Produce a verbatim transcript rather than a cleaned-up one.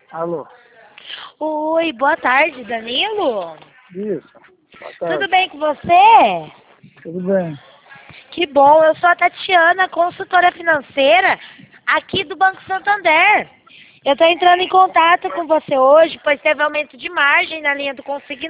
Alô? Oi, boa tarde, Danilo. Isso. Boa tarde. Tudo bem com você? Tudo bem. Que bom, eu sou a Tatiana, consultora financeira aqui do Banco Santander. Eu estou entrando em contato com você hoje, pois teve aumento de margem na linha do consignado.